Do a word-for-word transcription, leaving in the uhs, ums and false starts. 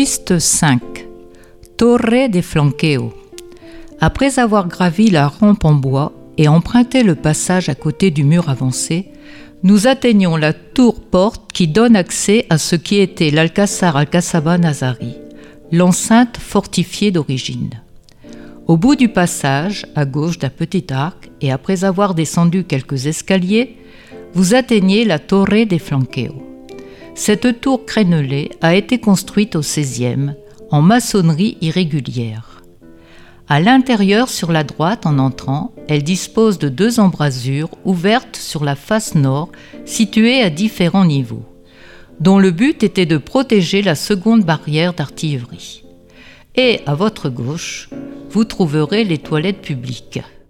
Piste cinq. Torre de Flanqueo. Après avoir gravi la rampe en bois et emprunté le passage à côté du mur avancé, nous atteignons la tour-porte qui donne accès à ce qui était l'Alcázar Alcazaba Nazari, l'enceinte fortifiée d'origine. Au bout du passage, à gauche d'un petit arc, et après avoir descendu quelques escaliers, vous atteignez la Torre de Flanqueo. Cette tour crénelée a été construite au seizième, en maçonnerie irrégulière. À l'intérieur, sur la droite, en entrant, elle dispose de deux embrasures ouvertes sur la face nord, situées à différents niveaux, dont le but était de protéger la seconde barrière d'artillerie. Et à votre gauche, vous trouverez les toilettes publiques.